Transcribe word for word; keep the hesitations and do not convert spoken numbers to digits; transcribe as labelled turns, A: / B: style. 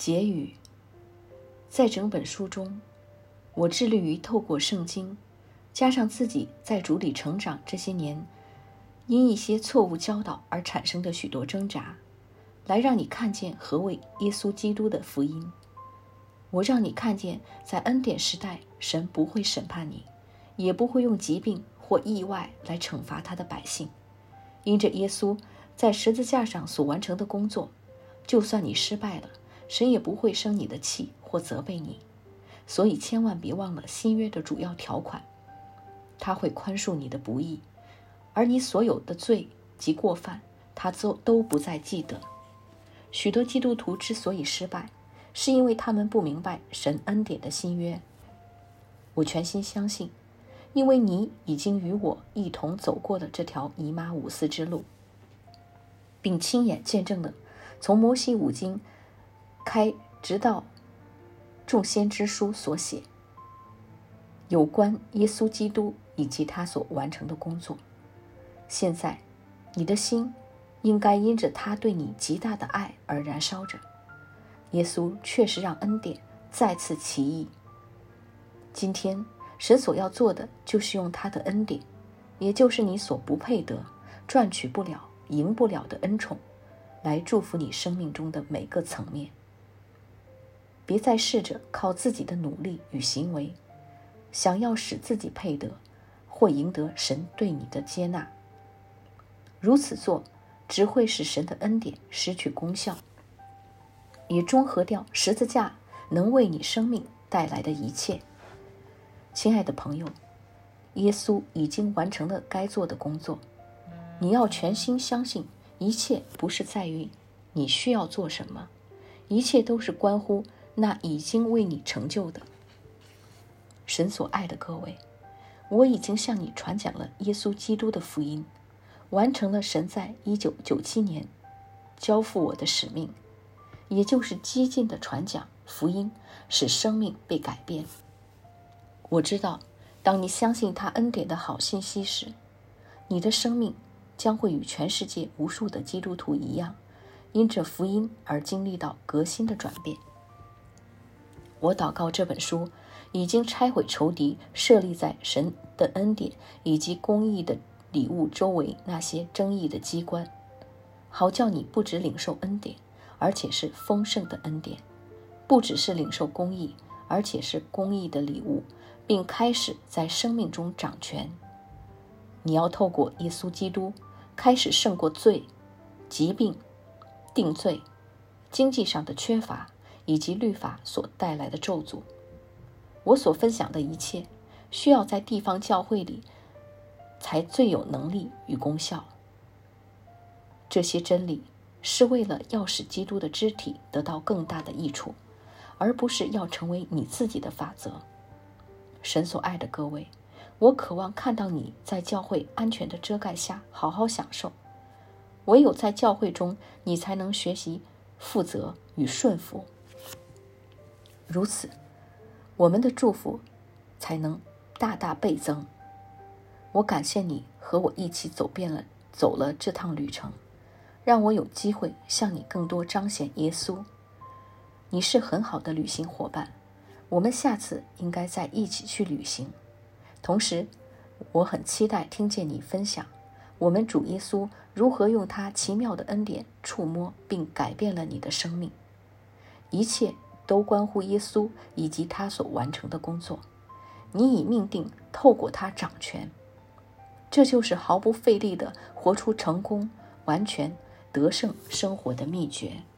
A: 结语。在整本书中，我致力于透过圣经，加上自己在主里成长这些年因一些错误教导而产生的许多挣扎，来让你看见何谓耶稣基督的福音。我让你看见，在恩典时代，神不会审判你，也不会用疾病或意外来惩罚他的百姓。因着耶稣在十字架上所完成的工作，就算你失败了，神也不会生你的气或责备你。所以千万别忘了新约的主要条款，他会宽恕你的不义，而你所有的罪及过犯，他都不再记得。许多基督徒之所以失败，是因为他们不明白神恩典的新约。我全心相信，因为你已经与我一同走过了这条以马忤斯之路，并亲眼见证了从摩西五经开直到众先知书所写有关耶稣基督以及他所完成的工作。现在你的心应该因着他对你极大的爱而燃烧着。耶稣确实让恩典再次起义。今天神所要做的就是用他的恩典，也就是你所不配得、赚取不了、赢不了的恩宠，来祝福你生命中的每个层面。别再试着靠自己的努力与行为，想要使自己配得或赢得神对你的接纳。如此做只会使神的恩典失去功效，也中和掉十字架能为你生命带来的一切。亲爱的朋友，耶稣已经完成了该做的工作，你要全心相信，一切不是在于你需要做什么，一切都是关乎那已经为你成就的。神所爱的各位，我已经向你传讲了耶稣基督的福音，完成了神在一九九七年交付我的使命，也就是激进的传讲福音，使生命被改变。我知道，当你相信他恩典的好信息时，你的生命将会与全世界无数的基督徒一样，因着福音而经历到革新的转变。我祷告这本书已经拆毁仇敌设立在神的恩典以及公义的礼物周围那些争议的机关，好叫你不只领受恩典，而且是丰盛的恩典，不只是领受公义，而且是公义的礼物，并开始在生命中掌权。你要透过耶稣基督开始胜过罪、疾病、定罪、经济上的缺乏以及律法所带来的咒诅。我所分享的一切需要在地方教会里才最有能力与功效。这些真理是为了要使基督的肢体得到更大的益处，而不是要成为你自己的法则。神所爱的各位，我渴望看到你在教会安全的遮盖下好好享受。唯有在教会中，你才能学习负责与顺服。如此，我们的祝福才能大大倍增。我感谢你和我一起走遍了走了这趟旅程，让我有机会向你更多彰显耶稣。你是很好的旅行伙伴，我们下次应该再一起去旅行。同时，我很期待听见你分享我们主耶稣如何用他奇妙的恩典触摸并改变了你的生命。一切都关乎耶稣以及他所完成的工作。你已命定透过他掌权，这就是毫不费力地活出成功、完全、得胜生活的秘诀。